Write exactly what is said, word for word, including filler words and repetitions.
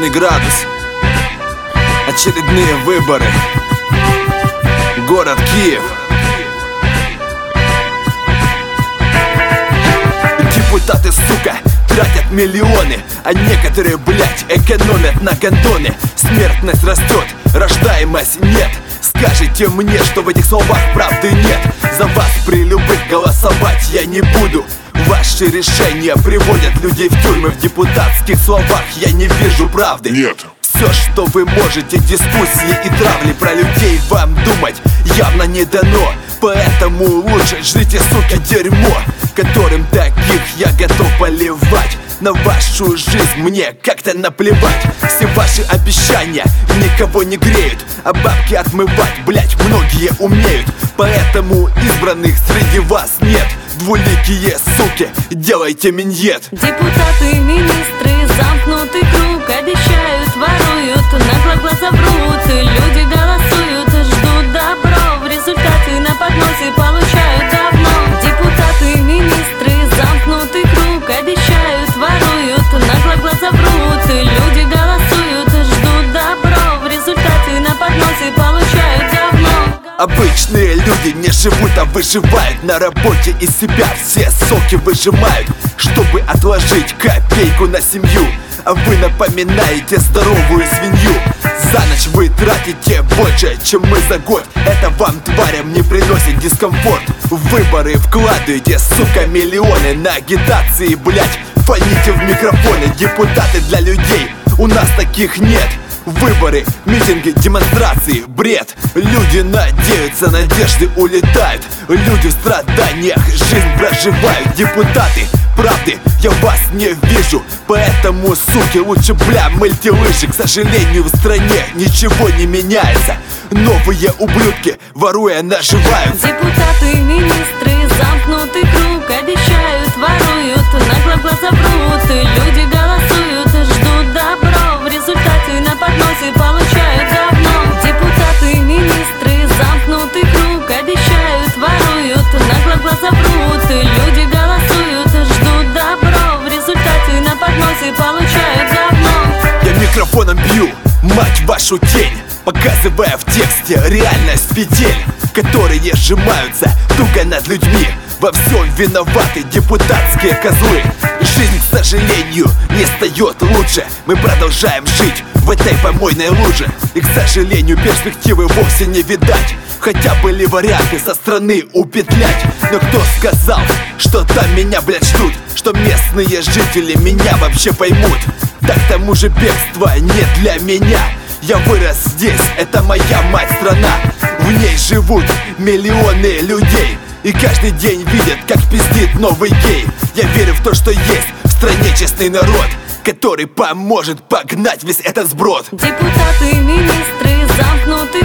Нужный градус. Очередные выборы. Город Киев. Депутаты, сука, тратят миллионы, а некоторые, блять, экономят на гондоны. Смертность растет, рождаемость нет. Скажите мне, что в этих словах правды нет. За вас при любых голосовать я не буду. Ваши решения приводят людей в тюрьмы. В депутатских словах я не вижу правды. Нет. Все, что вы можете, дискуссии и травли, про людей вам думать явно не дано. Поэтому лучше жрите, суки, дерьмо, которым таких я готов поливать. На вашу жизнь мне как-то наплевать. Все ваши обещания никого не греют, а бабки отмывать, блять, многие умеют. Поэтому избранных среди вас нет. Двуликие суки, делайте миньет. Депутаты, министры, замкнутый круг. Обещают, воруют, нагло глаза врут. Люди голосуют, ждут добро. В результате на подносе получают давно. Депутаты, министры, замкнутый круг. Обещают, воруют, нагло глаза врут. Люди голосуют, ждут добро. В результате на подносе получают давно. Обычные люди не живут, а выживают. На работе из себя все соки выжимают, чтобы отложить копейку на семью. А вы напоминаете здоровую свинью. За ночь вы тратите больше, чем мы за год. Это вам, тварям, не приносит дискомфорт. В выборы вкладываете, сука, миллионы. На агитации, блять, фоните в микрофоны. Депутаты для людей, у нас таких нет. Выборы, митинги, демонстрации, бред. Люди надеются, надежды улетают. Люди в страданиях жизнь проживают. Депутаты, правды я вас не вижу. Поэтому, суки, лучше, бля, мыльте лыжи. К сожалению, в стране ничего не меняется. Новые ублюдки, воруя, наживаются. Депутаты, министры, замкнутый круг. Обещают, воруют, нагло глаза врут. Люди голосуют, ждут добро. В результате на подносе получают давно. Депутаты, министры, замкнутый круг. Обещают, воруют, нагло глаза врут. Люди голосуют, ждут добро. В результате на подносе получают давно. Я микрофоном бью, мать вашу тень, показывая в тексте реальность петель, которые сжимаются туго над людьми. Во всем виноваты депутатские козлы. Жизнь, к сожалению, не стает лучше. Мы продолжаем жить в этой помойной луже. И, к сожалению, перспективы вовсе не видать. Хотя были варианты со страны упетлять. Но кто сказал, что там меня, блядь, ждут? Что местные жители меня вообще поймут? Так к тому же бегство не для меня. Я вырос здесь, это моя мать страна. В ней живут миллионы людей. И каждый день видят, как пиздит новый гей. Я верю в то, что есть в стране честный народ, который поможет погнать весь этот сброд. Депутаты, министры, замкнутый